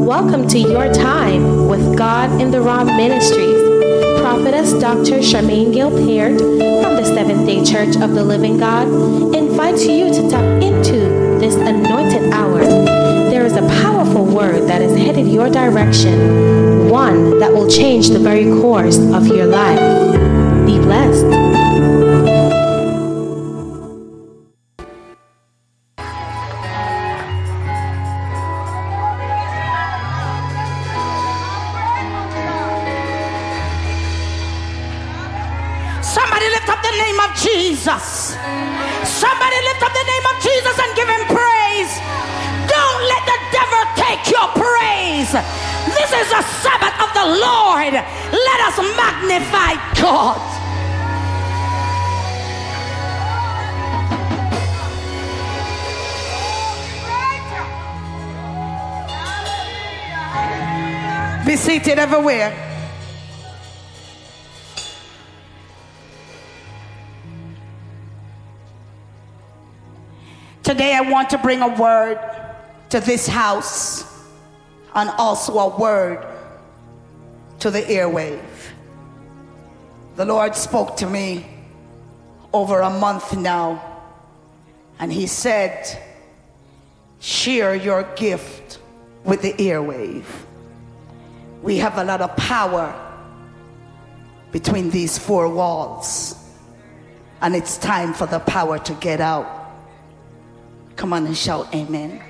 Welcome to Your Time with God in the Raw Ministries. Prophetess Dr. Charmaine Gilpert from the Seventh-day Church of the Living God invites you to tap into this anointed hour. There is a powerful word that is headed your direction, one that will change the very course of your life. Be blessed. Jesus. Somebody lift up the name of Jesus and give him praise. Don't let the devil take your praise. This is the Sabbath of the Lord. Let us magnify God. Be seated everywhere. Today I want to bring a word to this house and also a word to the airwave. The Lord spoke to me over a month now, and he said, share your gift with the airwave. We have a lot of power between these four walls, and it's time for the power to get out. Come on and shout amen.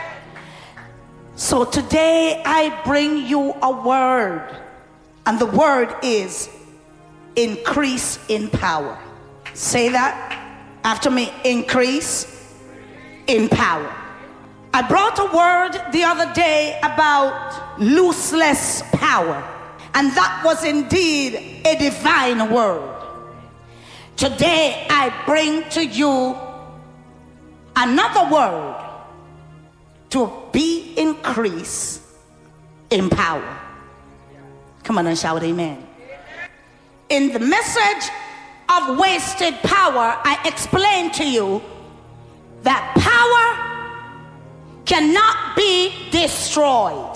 So today I bring you a word, and the word is increase in power. Say that after me, increase in power. I brought a word the other day about looseless power, and that was indeed a divine word. Today I bring to you another word, to be increased in power. Come on and shout amen. In the message of wasted power, I explained to you that power cannot be destroyed.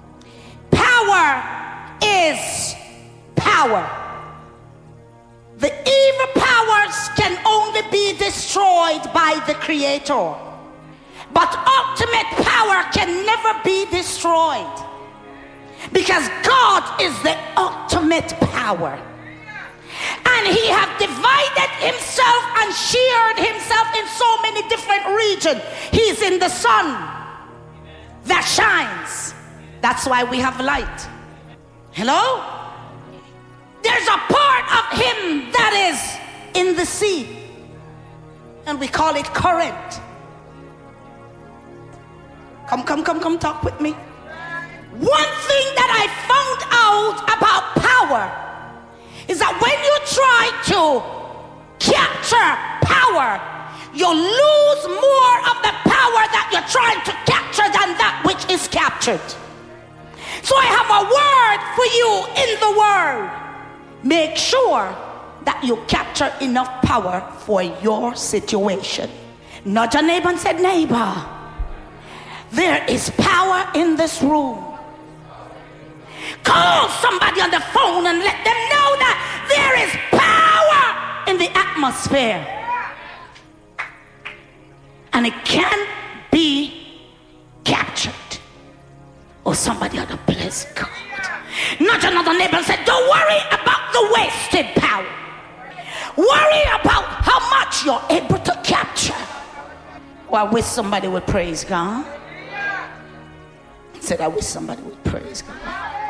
Power is power. The evil powers can only be destroyed by the Creator. But ultimate power can never be destroyed, because God is the ultimate power. And he has divided himself and shared himself in so many different regions. He's in the sun that shines. That's why we have light. Hello? There's a part of him that is in the sea, and we call it current. Come talk with me. One thing that I found out about power is that when you try to capture power, you lose more of the power that you're trying to capture than that which is captured. So I have a word for you in the word. Make sure that you capture enough power for your situation. Nudge your neighbor and say, neighbor, there is power in this room. Call somebody on the phone and let them know that there is power in the atmosphere. And it can be captured. Oh, somebody ought to bless God. Nudge another neighbor and say, don't worry about the wasted power. Worry about how much you're able to capture. Oh, I wish somebody would praise God. I said, I wish somebody would praise God.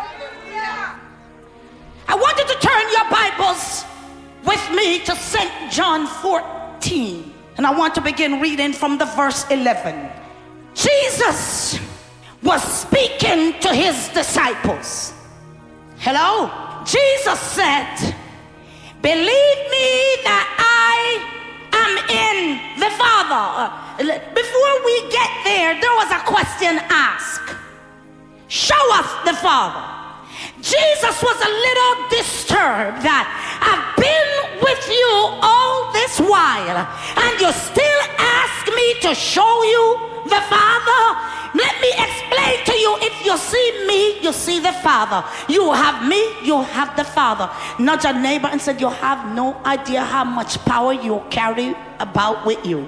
I want you to turn your Bibles with me to St. John 14. And I want to begin reading from the verse 11. Jesus was speaking to his disciples. Hello? Jesus said, believe me that I am in the Father. Before we get there was a question asked. Show us the Father. Jesus was a little disturbed that I've been with you all this while and you still ask me to show you the Father. Let me explain to you, if you see me, you see the Father. You have me, you have the Father. Nudge your neighbor and said, you have no idea how much power you carry about with you.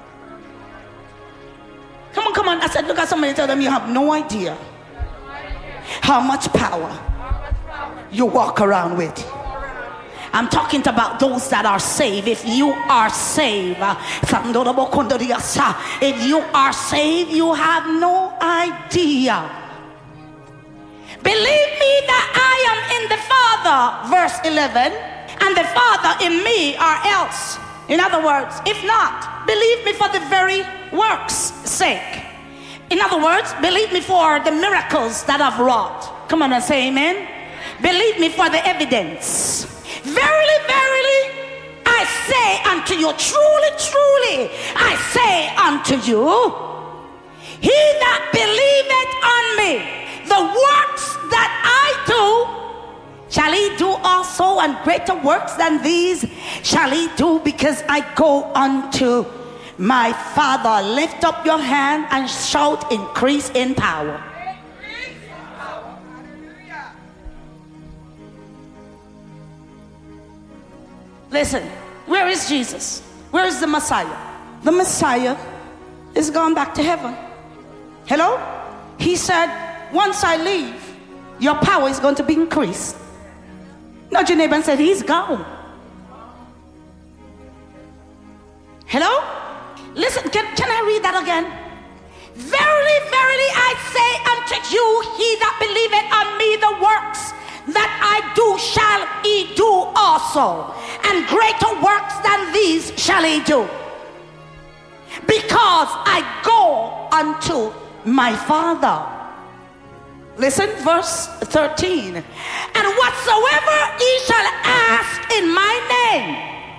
Come on, come on. I said, look at somebody and tell them, you have no idea how much power you walk around with. I'm talking about those that are saved. If you are saved, if you are saved, you have no idea. Believe me that I am in the Father, verse 11, and the Father in me, or else. In other words, if not, believe me for the very works' sake. In other words, believe me for the miracles that I've wrought. Come on and say amen. Believe me for the evidence. Verily, verily, I say unto you, truly, truly, I say unto you, he that believeth on me, the works that I do, shall he do also, and greater works than these shall he do, because I go unto my Father. Lift up your hand and shout, increase in power. Listen, where is Jesus? Where is the Messiah? The Messiah is gone back to heaven. Hello? He said, once I leave, your power is going to be increased. Nudge your neighbor and said, he's gone. Hello? Listen, can I read that again? Verily, verily, I say unto you, he that believeth on me, the works that I do shall he do also, and greater works than these shall he do, because I go unto my Father. Listen, verse 13. And whatsoever ye shall ask in my name,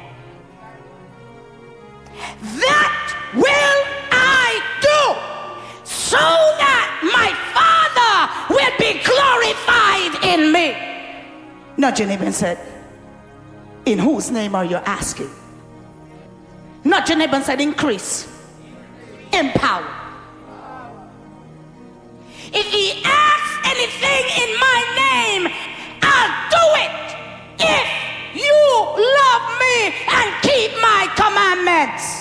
that will I do, so that my Father will be glorified in me. Nudge your neighbor and said, in whose name are you asking? Nudge your neighbor and said, increase in power. If ye ask anything in my name, I'll do it, if you love me and keep my commandments.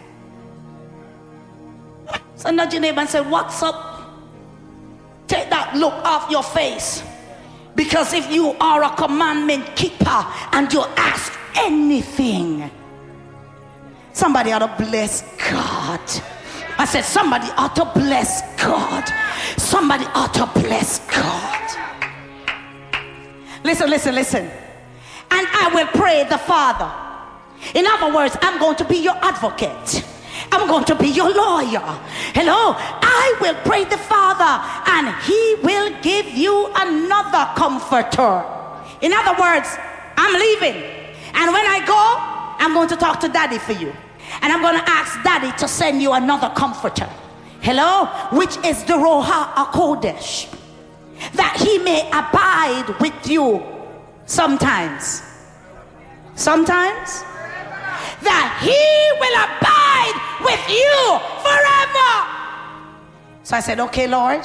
So nudge your neighbor and say, what's up? Take that look off your face. Because if you are a commandment keeper and you ask anything, somebody ought to bless God. I said somebody ought to bless God. Somebody ought to bless God. Listen, listen, listen. And I will pray the Father. In other words, I'm going to be your advocate. I'm going to be your lawyer. Hello? I will pray the Father, and he will give you another comforter. In other words, I'm leaving. And when I go, I'm going to talk to Daddy for you. And I'm going to ask Daddy to send you another comforter. Hello? Which is the Ruach HaKodesh. That he may abide with you sometimes. Sometimes. That he will abide with you forever. So I said, okay, Lord,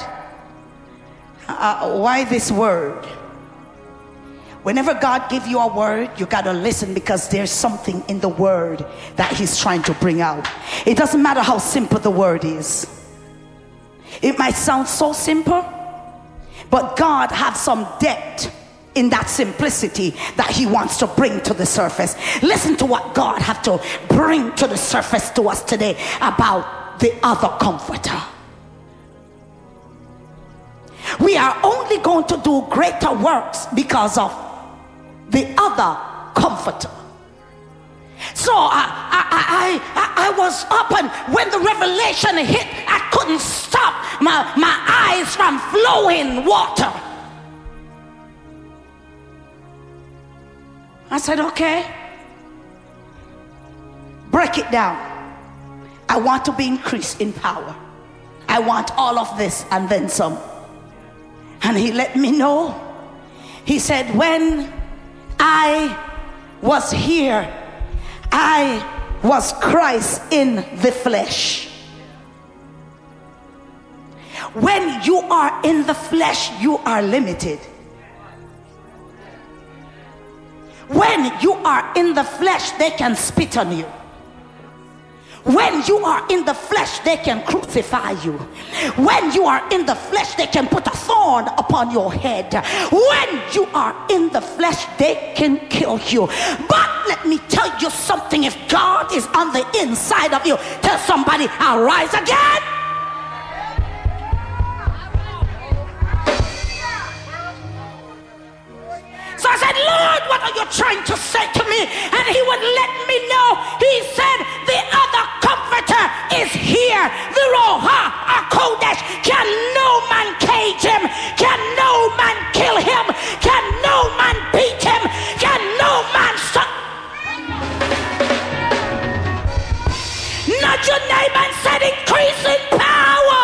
why this word? Whenever God gives you a word, you got to listen, because there's something in the word that he's trying to bring out. It doesn't matter how simple the word is. It might sound so simple, but God has some depth in that simplicity that he wants to bring to the surface. Listen to what God has to bring to the surface to us today about the other comforter. We are only going to do greater works because of the other comforter. So I was up, and when the revelation hit, I couldn't stop my eyes from flowing water. I said, okay, break it down. I want to be increased in power. I want all of this and then some. And he let me know. He said, when I was here, I was Christ in the flesh. When you are in the flesh, you are limited. When you are in the flesh, they can spit on you. When you are in the flesh, they can crucify you. When you are in the flesh, they can put a thorn upon your head. When you are in the flesh, they can kill you. But let me tell you something. If God is on the inside of you, tell somebody, I'll rise again. So I said, Lord, what are you trying to say to me? And he would let me know. He said, the other comforter is here. The Roha HaKodesh. Can no man cage him? Can no man kill him? Can no man beat him? Can no man stop? Nudge your neighbor and said, increase in power.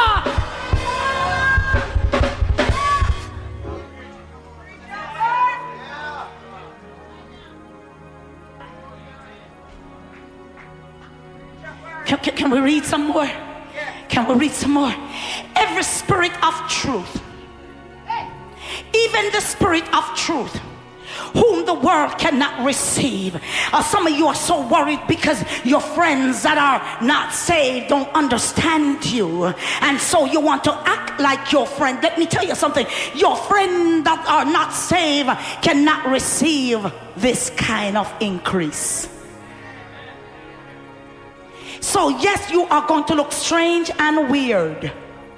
Can we read some more? Can we read some more? Every spirit of truth, even the spirit of truth, whom the world cannot receive. Some of you are so worried because your friends that are not saved don't understand you, and so you want to act like your friend. Let me tell you something. Your friends that are not saved cannot receive this kind of increase. So yes, you are going to look strange and weird.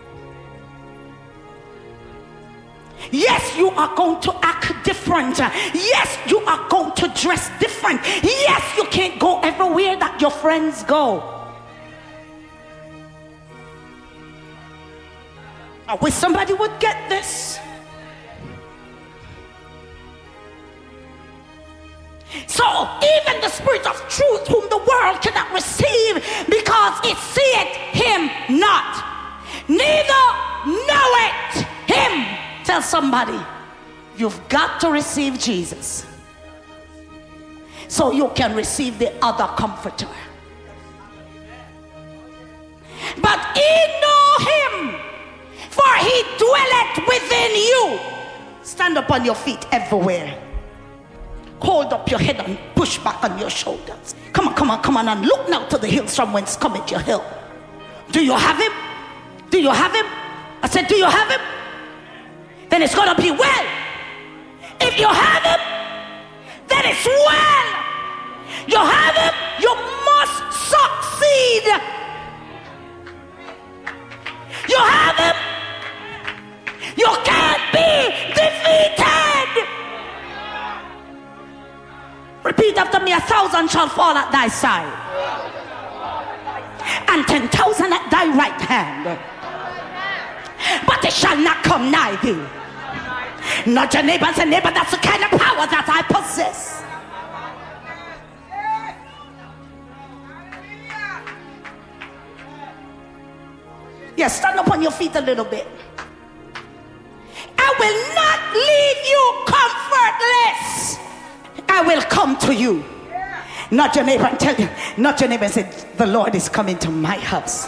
Yes, you are going to act different. Yes, you are going to dress different. Yes, you can't go everywhere that your friends go. I wish somebody would get this. So even the spirit of truth, whom the world cannot receive, because it seeth him not, neither knoweth him. Tell somebody, you've got to receive Jesus so you can receive the other comforter. But ye know him, for he dwelleth within you. Stand up on your feet everywhere. Hold up your head and push back on your shoulders. Come on, come on, come on, and look now to the hills from whence cometh your help. Do you have him? Do you have him? I said, do you have him? Then it's going to be well. If you have him, then it's well. You have him, you must succeed. You have him, you can't be defeated. Repeat after me. 1,000 shall fall at thy side, and 10,000 at thy right hand, but it shall not come nigh thee. Not your neighbor and say, neighbor, that's the kind of power that I possess. Yes, stand up on your feet a little bit. I will not leave you comfortless. I will come to you. Not your neighbor and tell you. Not your neighbor and say, the Lord is coming to my house.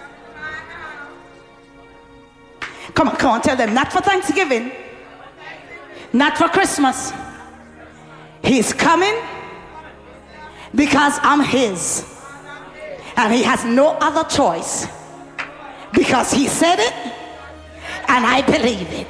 Come on, come on, tell them. Not for Thanksgiving, not for Christmas. He's coming because I'm his, and he has no other choice, because he said it and I believe it.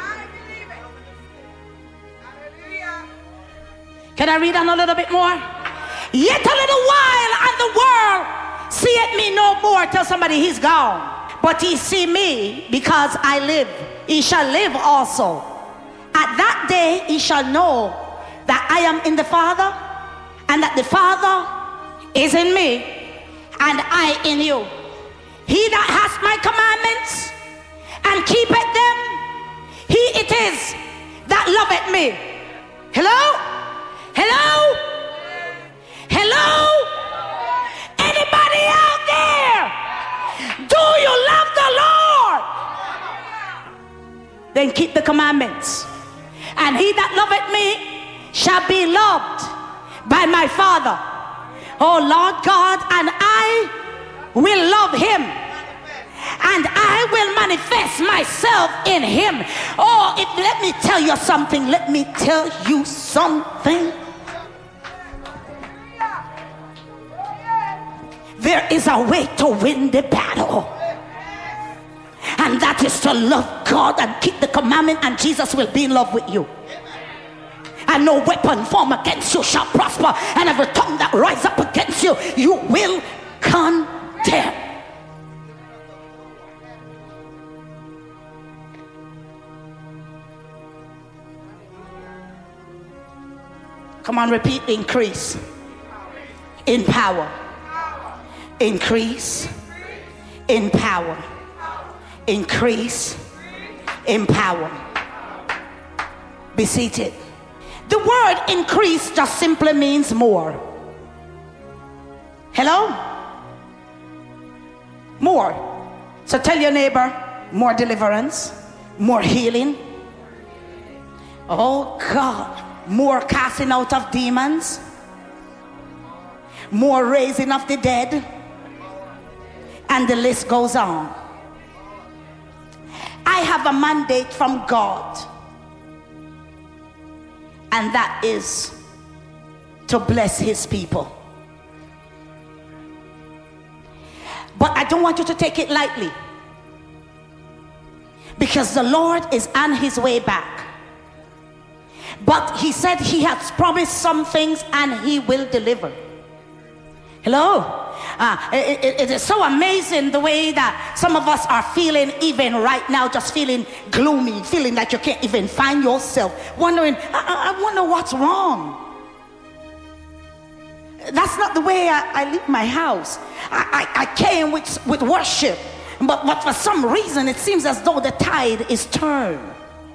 Can I read on a little bit more? Yet a little while and the world seeth me no more. Tell somebody, he's gone. But he see me because I live. He shall live also. At that day he shall know that I am in the Father, and that the Father is in me, and I in you. He that has my commandments and keepeth them, he it is that loveth me. Hello? Hello? Hello? Anybody out there? Do you love the Lord? Then keep the commandments. And he that loveth me shall be loved by my Father. Oh Lord God, and I will love him, and I will manifest myself in him. Oh, let me tell you something. Let me tell you something. There is a way to win the battle, and that is to love God and keep the commandment, and Jesus will be in love with you. And no weapon formed against you shall prosper, and every tongue that rises up against you, you will condemn. Come on, repeat. Increase in power. Increase in power. Increase in power. Be seated. The word increase just simply means more. Hello? More. So tell your neighbor, more deliverance, more healing. Oh God. More casting out of demons, more raising of the dead, and the list goes on. I have a mandate from God, and that is to bless his people. But I don't want you to take it lightly, because the Lord is on his way back. But he said he has promised some things and he will deliver. Hello? It is so amazing the way that some of us are feeling even right now, just feeling gloomy, feeling like you can't even find yourself, wondering, I wonder what's wrong. That's not the way I leave my house. I came with worship, but for some reason it seems as though the tide is turned.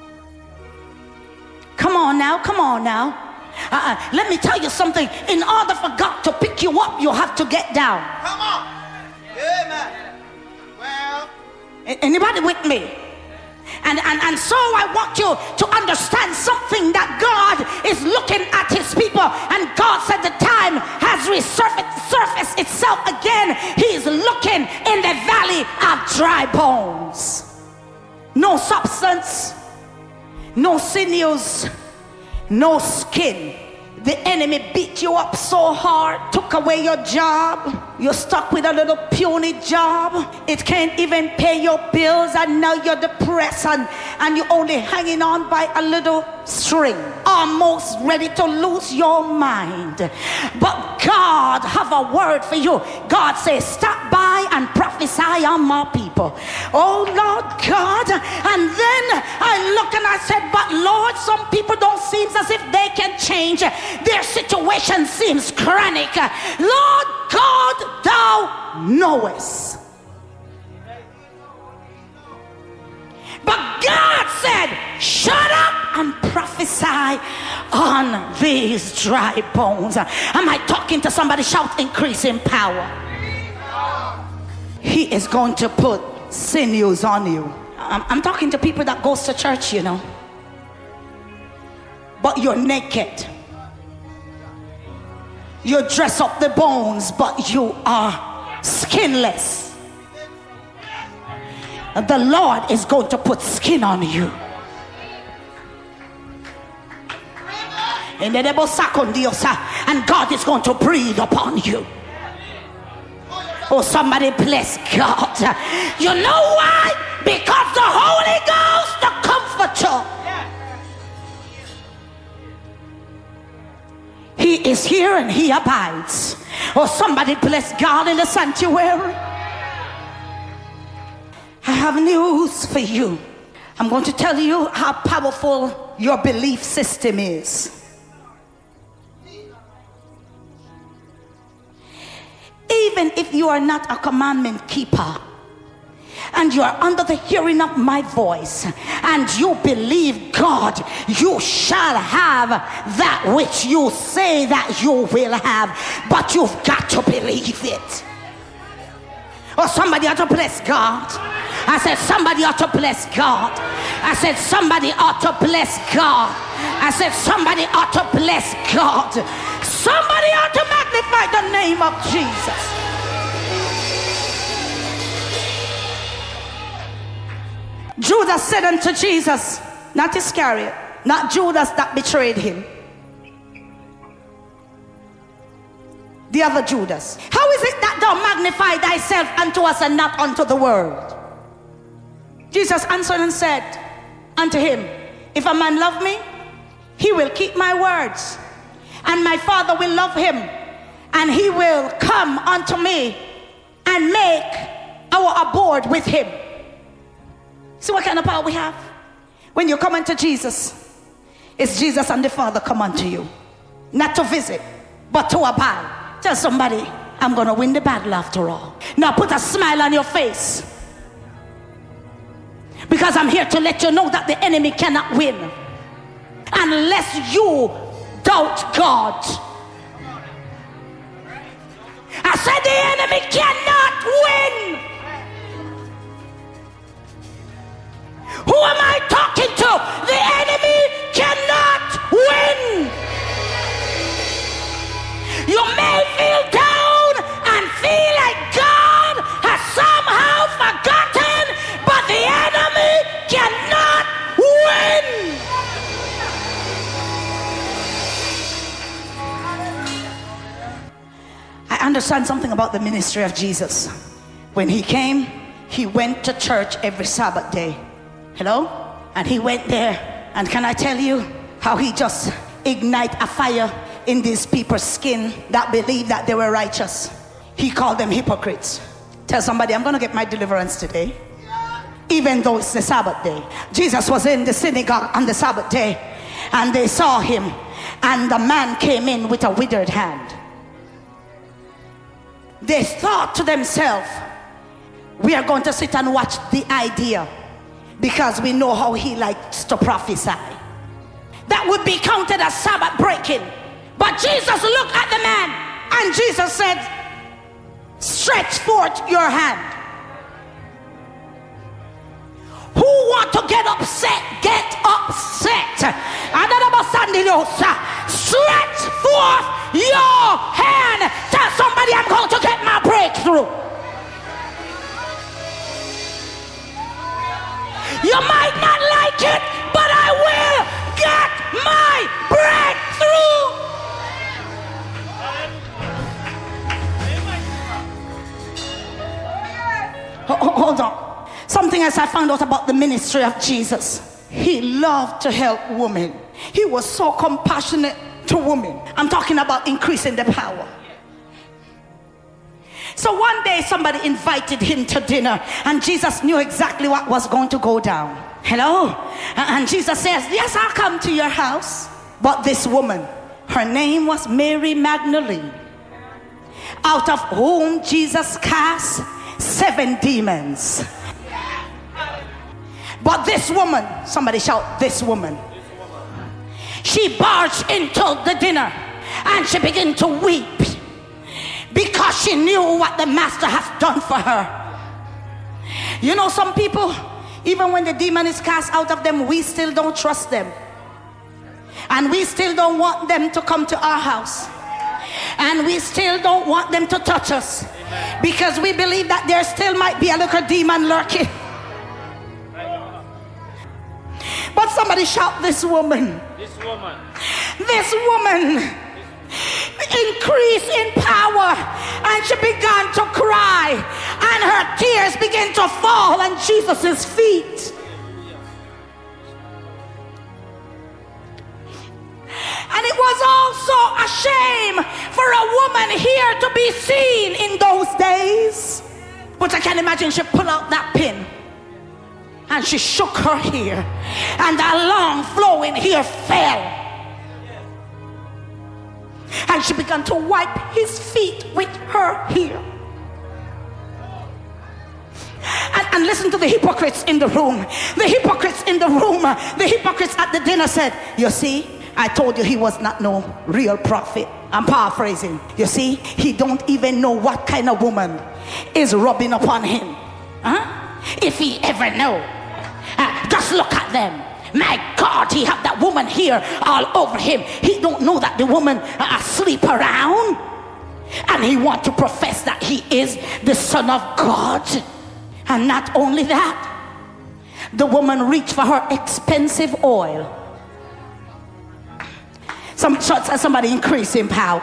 Come on now, come on now. Let me tell you something. In order for God to pick you up, you have to get down. Come on. Amen. Well, anybody with me? And so I want you to understand something, that God is looking at his people, and God said the time has resurfaced itself again. He is looking in the valley of dry bones. No substance, no sinews, no skin. The enemy beat you up so hard, took away your job. You're stuck with a little puny job. It can't even pay your bills, and now you're depressed, and you're only hanging on by a little string, almost ready to lose your mind. But God have a word for you. God says, stop by and prophesy on my people. Oh Lord God. And then I look and I said, but Lord, some people don't seem as if they can change. Their situation seems chronic. Lord God, thou knowest. But God said, shut up and prophesy on these dry bones. Am I talking to somebody? Shout, increase in power. He is going to put sinews on you. I'm talking to people that goes to church, you know, but you're naked. You dress up the bones, but you are skinless. The Lord is going to put skin on you. And God is going to breathe upon you. Oh, somebody bless God. You know why? Because the Holy Ghost, the Comforter, he is here and he abides. Oh, somebody bless God in the sanctuary. I have news for you. I'm going to tell you how powerful your belief system is. Even if you are not a commandment keeper, and you are under the hearing of my voice, and you believe God, you shall have that which you say that you will have. But you've got to believe it. Or somebody ought to bless God. I said somebody ought to bless God. I said somebody ought to bless God. I said somebody ought to bless God. Somebody ought to magnify the name of Jesus. Judas said unto Jesus, not Iscariot, not Judas that betrayed him, the other Judas, how is it that thou magnify thyself unto us and not unto the world? Jesus answered and said unto him, if a man love me, he will keep my words, and my Father will love him, and he will come unto me and make our abode with him. See what kind of power we have? When you come unto Jesus, it's Jesus and the Father come unto you. Not to visit, but to abide. Tell somebody, I'm going to win the battle after all. Now put a smile on your face, because I'm here to let you know that the enemy cannot win unless you doubt God. I said the enemy cannot win. Who am I talking to? The enemy cannot win. You may feel down and feel like God has somehow forgotten, but the enemy cannot win. I understand something about the ministry of Jesus. When he came, he went to church every Sabbath day. Hello? And he went there, and can I tell you how he just ignite a fire in these people's skin that believed that they were righteous. He called them hypocrites. Tell somebody, I'm going to get my deliverance today, even though it's the Sabbath day. Jesus was in the synagogue on the Sabbath day, and they saw him, and the man came in with a withered hand. They thought to themselves, we are going to sit and watch the idea, because we know how he likes to prophesy. That would be counted as Sabbath breaking. But Jesus looked at the man, and Jesus said, stretch forth your hand. Who want to get upset? Get upset. Stretch forth your hand. Tell somebody, I'm going to get my breakthrough. You might not like it, but I will get my breakthrough. Hold on. Something else I found out about the ministry of Jesus. He loved to help women. He was so compassionate to women. I'm talking about increasing the power. So one day somebody invited him to dinner, and Jesus knew exactly what was going to go down. Hello? And Jesus says, yes, I'll come to your house. But this woman, her name was Mary Magdalene, out of whom Jesus cast 7 demons. But this woman, somebody shout, this woman. She barged into the dinner, and she began to weep, because she knew what the master has done for her. You know, some people, even when the demon is cast out of them, we still don't trust them, and we still don't want them to come to our house, and we still don't want them to touch us, because we believe that there still might be a little demon lurking. But somebody shout, this woman. This woman. This woman increased in power, and she began to cry, and her tears began to fall on Jesus' feet. And it was also a shame for a woman here to be seen in those days. But I can imagine she pulled out that pin, and she shook her hair, and a long flowing hair fell. And she began to wipe his feet with her hair. And listen to the hypocrites in the room. The hypocrites in the room, the hypocrites at the dinner said, you see, I told you he was not no real prophet. I'm paraphrasing. You see, he don't even know what kind of woman is rubbing upon him. If he ever know. Just look at them. My God, he have that woman here all over him. He don't know that the woman sleep around, and he want to profess that he is the Son of God. And not only that, The woman reached for her expensive oil. Somebody increase in power.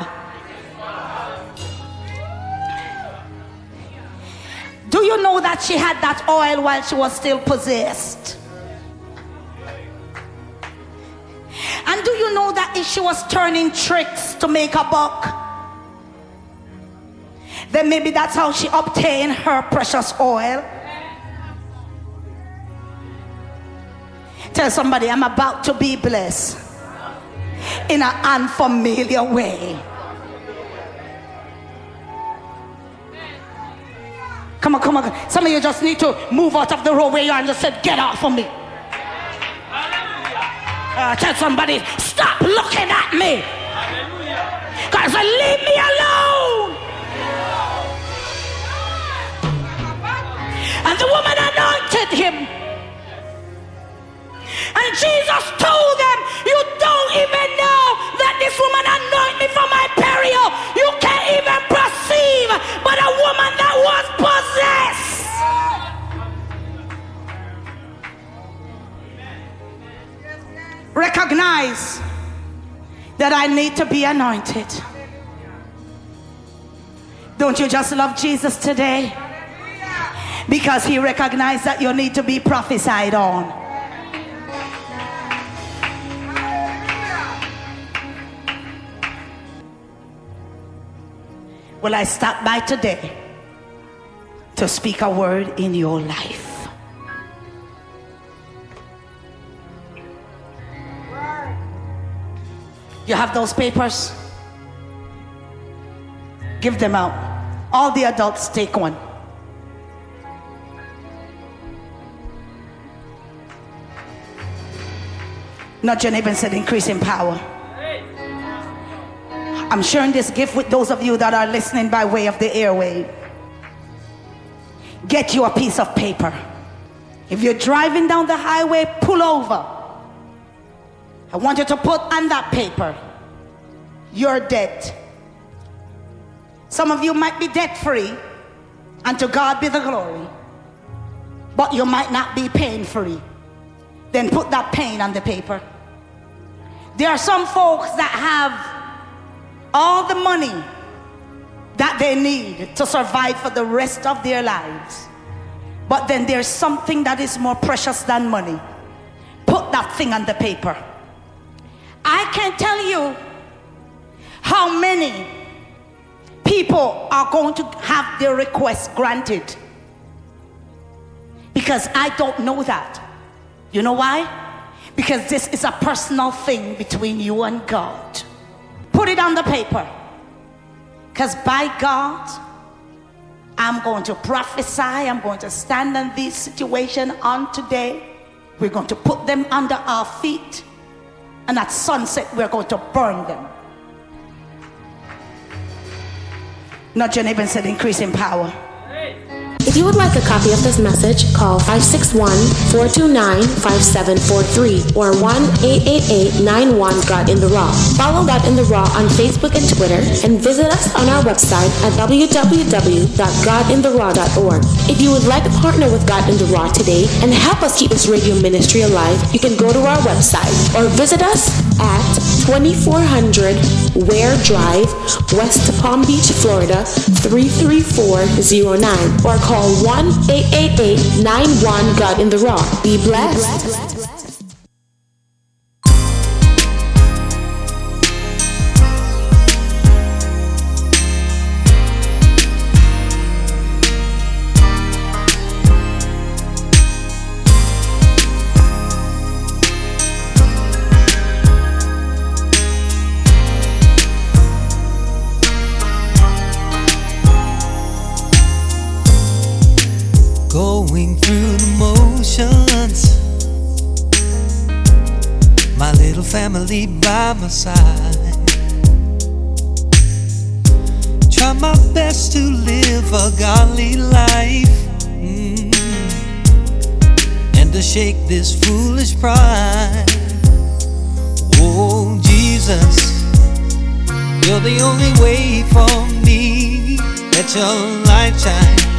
Do you know that she had that oil while she was still possessed? And do you know that if she was turning tricks to make a buck, then maybe that's how she obtained her precious oil? Tell somebody, I'm about to be blessed in an unfamiliar way. Come on, come on. Some of you just need to move out of the road where you are and just say, get off of me. Tell somebody, stop looking at me. God said, leave me alone. And the woman anointed him. And Jesus told them, you don't even know that this woman anointed me for my burial. You can't even perceive, but a woman that was possessed. Recognize that I need to be anointed. Don't you just love Jesus today? Because he recognized that you need to be prophesied on. Well, I stopped by today to speak a word in your life. You have those papers? Give them out. All the adults take one. Not your neighbor said increase in power. I'm sharing this gift with those of you that are listening by way of the airwave. Get you a piece of paper. If you're driving down the highway, pull over. I want you to put on that paper your debt. Some of you might be debt free, and to God be the glory, but you might not be pain free. Then put that pain on the paper. There are some folks that have all the money that they need to survive for the rest of their lives, but then there's something that is more precious than money. Put that thing on the paper. I can't tell you how many people are going to have their requests granted, because I don't know that. You know why? Because this is a personal thing between you and God. Put it on the paper. Because by God, I'm going to prophesy. I'm going to stand on this situation on today. We're going to put them under our feet. And at sunset, we're going to burn them. Not your neighbor said increase in power. If you would like a copy of this message, call 561-429-5743 or 1-888-91-GOD in the Raw. Follow God in the Raw on Facebook and Twitter, and visit us on our website at www.godintheraw.org. If you would like to partner with God in the Raw today and help us keep this radio ministry alive, you can go to our website or visit us at 2400 Ware Drive, West Palm Beach, Florida 33409, or call 1-888-91-GOD in the Raw. Be blessed. Going through the motions, my little family by my side. Try my best to live a godly life, and to shake this foolish pride. Oh Jesus, you're the only way for me. Let your light shine